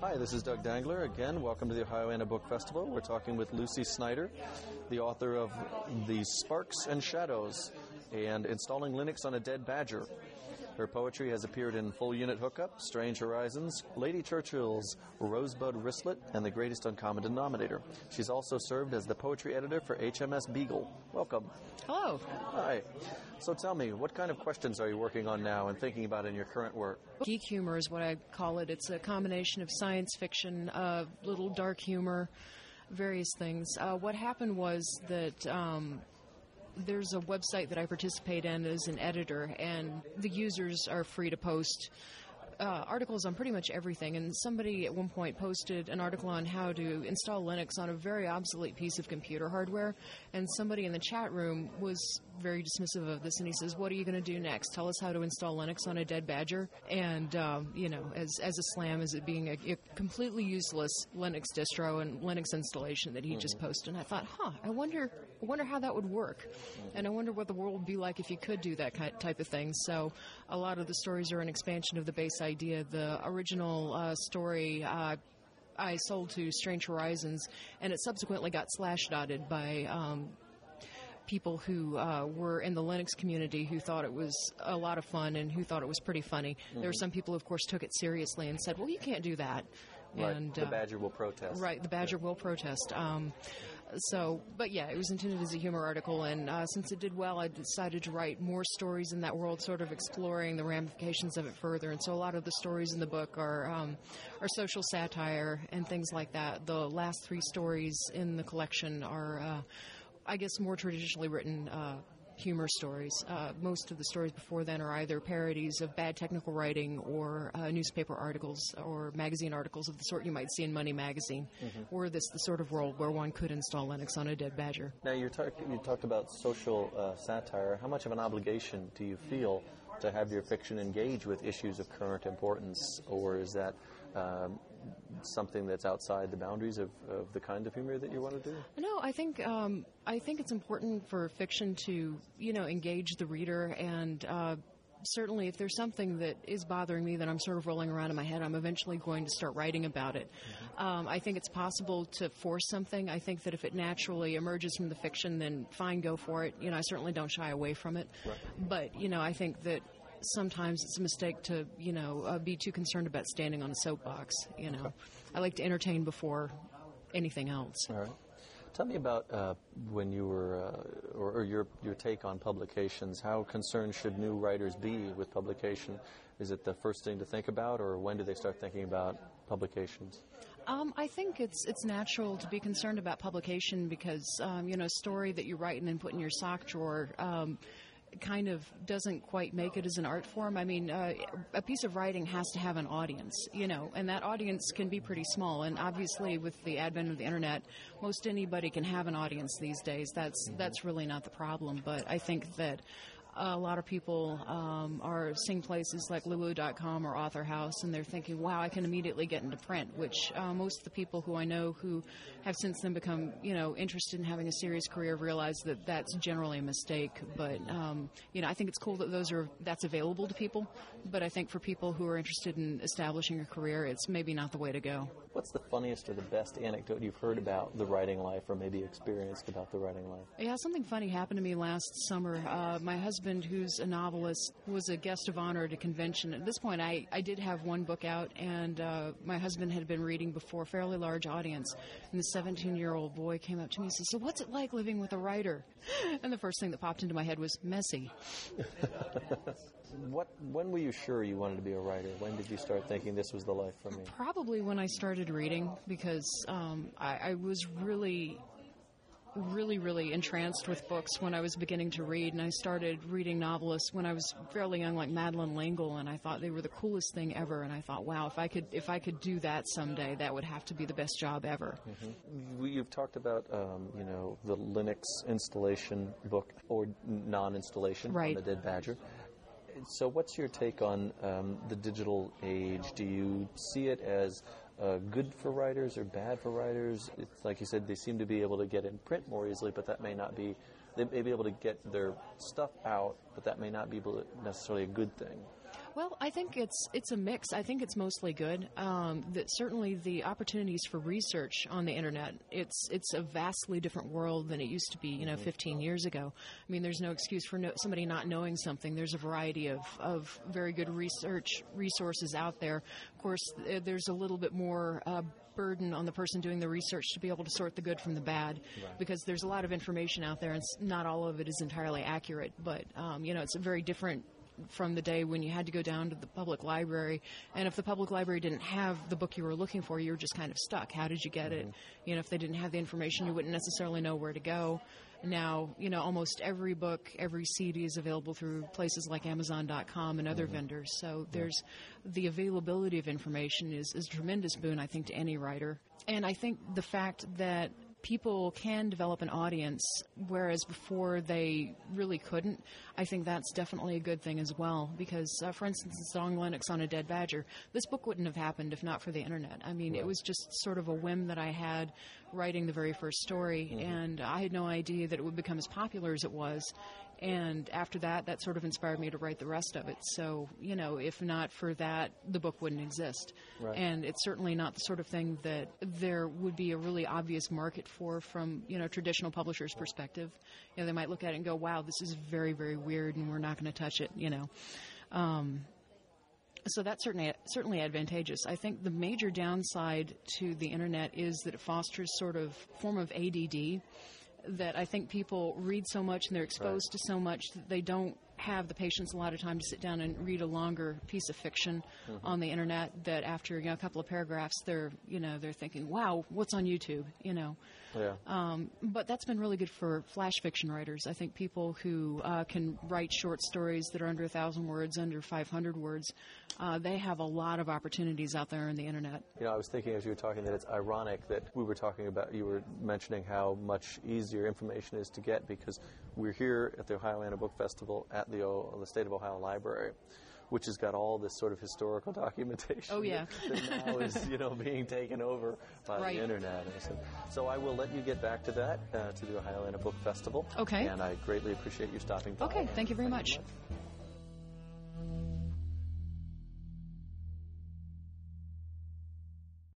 Hi, this is Doug Dangler. Again, welcome to the Ohioana Book Festival. We're talking with Lucy Snyder, the author of The Sparks and Shadows and Installing Linux on a Dead Badger. Her poetry has appeared in Full Unit Hookup, Strange Horizons, Lady Churchill's Rosebud Wristlet, and The Greatest Uncommon Denominator. She's also served as the poetry editor for HMS Beagle. Welcome. Hello. Hi. So tell me, what kind of questions are you working on now and thinking about in your current work? Geek humor is what I call it. It's a combination of science fiction, little dark humor, various things. What happened was that there's a website that I participate in as an editor, and the users are free to post articles on pretty much everything. And somebody at one point posted an article on how to install Linux on a very obsolete piece of computer hardware, and somebody in the chat room was very dismissive of this, and he says, "What are you going to do next? Tell us how to install Linux on a dead Badger." And as a slam as it being a completely useless Linux distro and Linux installation that he just posted. And I thought, I wonder how that would work, and I wonder what the world would be like if you could do that type of thing. So a lot of the stories are an expansion of the base idea. The original story I sold to Strange Horizons, and it subsequently got slash-dotted by people who were in the Linux community who thought it was a lot of fun and who thought it was pretty funny. There were some people who, of course, took it seriously and said, well, you can't do that. Right. And, the Badger will protest. Right, the Badger will protest. But yeah, it was intended as a humor article, and since it did well, I decided to write more stories in that world, sort of exploring the ramifications of it further. And so a lot of the stories in the book are social satire and things like that. The last 3 stories in the collection are I guess more traditionally written humor stories. Most of the stories before then are either parodies of bad technical writing or newspaper articles or magazine articles of the sort you might see in Money Magazine, or the sort of world where one could install Linux on a dead Badger. Now, you talked about social satire. How much of an obligation do you feel to have your fiction engage with issues of current importance, or is that something that's outside the boundaries of the kind of humor that you want to do? No, I think it's important for fiction to engage the reader, and certainly if there's something that is bothering me that I'm sort of rolling around in my head, I'm eventually going to start writing about it. I think it's possible to force something. I think that if it naturally emerges from the fiction, then fine, go for it. I certainly don't shy away from it. Right. But, I think that sometimes it's a mistake to, be too concerned about standing on a soapbox, I like to entertain before anything else. All right. Tell me about when you were, or your take on publications. How concerned should new writers be with publication? Is it the first thing to think about, or when do they start thinking about publications? I think it's natural to be concerned about publication because, a story that you write and then put in your sock drawer kind of doesn't quite make it as an art form. I mean, a piece of writing has to have an audience, and that audience can be pretty small. And obviously, with the advent of the internet, most anybody can have an audience these days. That's really not the problem. But I think that a lot of people are seeing places like Lulu.com or Author House, and they're thinking, wow, I can immediately get into print, which most of the people who I know who have since then become, interested in having a serious career realize that that's generally a mistake. But, I think it's cool that that's available to people, but I think for people who are interested in establishing a career, it's maybe not the way to go. What's the funniest or the best anecdote you've heard about the writing life, or maybe experienced about the writing life? Yeah, something funny happened to me last summer. My husband, who's a novelist, was a guest of honor at a convention. At this point, I did have one book out, and my husband had been reading before a fairly large audience, and the 17-year-old boy came up to me and said, "So what's it like living with a writer?" And the first thing that popped into my head was messy. When were you sure you wanted to be a writer? When did you start thinking this was the life for me? Probably when I started reading, because I was really entranced with books when I was beginning to read, and I started reading novelists when I was fairly young, like Madeleine L'Engle, and I thought they were the coolest thing ever, and I thought, wow, if I could do that someday, that would have to be the best job ever. You've talked about the Linux installation book, or non-installation, right, on the dead Badger. So what's your take on the digital age? Do you see it as good for writers or bad for writers? It's like you said, they seem to be able to get in print more easily, but that may not be. They may be able to get their stuff out, but that may not be necessarily a good thing. Well, I think it's a mix. I think it's mostly good. That certainly the opportunities for research on the internet, it's a vastly different world than it used to be, 15 years ago. I mean, there's no excuse for somebody not knowing something. There's a variety of very good research resources out there. Of course, there's a little bit more burden on the person doing the research to be able to sort the good from the bad, because there's a lot of information out there, and not all of it is entirely accurate. But it's a very different from the day when you had to go down to the public library, and if the public library didn't have the book you were looking for, you were just kind of stuck. How did you get it? If they didn't have the information, you wouldn't necessarily know where to go. Now, almost every book, every CD is available through places like Amazon.com and other vendors. So there's the availability of information is a tremendous boon, I think, to any writer. And I think the fact that people can develop an audience, whereas before they really couldn't, I think that's definitely a good thing as well. Because, for instance, Installing Linux on a Dead Badger, this book wouldn't have happened if not for the internet. I mean, it was just sort of a whim that I had writing the very first story, and I had no idea that it would become as popular as it was. And after that, that sort of inspired me to write the rest of it. So, if not for that, the book wouldn't exist. Right. And it's certainly not the sort of thing that there would be a really obvious market for from, traditional publishers' perspective. They might look at it and go, wow, this is very, very weird, and we're not going to touch it, So that's certainly advantageous. I think the major downside to the internet is that it fosters sort of form of ADD, that I think people read so much and they're exposed to so much that they don't have the patience a lot of time to sit down and read a longer piece of fiction on the internet, that after a couple of paragraphs they're thinking, wow, what's on YouTube, but that's been really good for flash fiction writers. I think people who can write short stories that are under 1,000 words, under 500 words, they have a lot of opportunities out there on the internet. I was thinking as you were talking that it's ironic that you were mentioning how much easier information is to get, because we're here at the Ohioana Book Festival at the State of Ohio Library, which has got all this sort of historical documentation. Oh, yeah. that now is, being taken over by the internet. So I will let you get back to that, to the Ohioana Book Festival. Okay. And I greatly appreciate you stopping by. Okay, thank you very much. Much.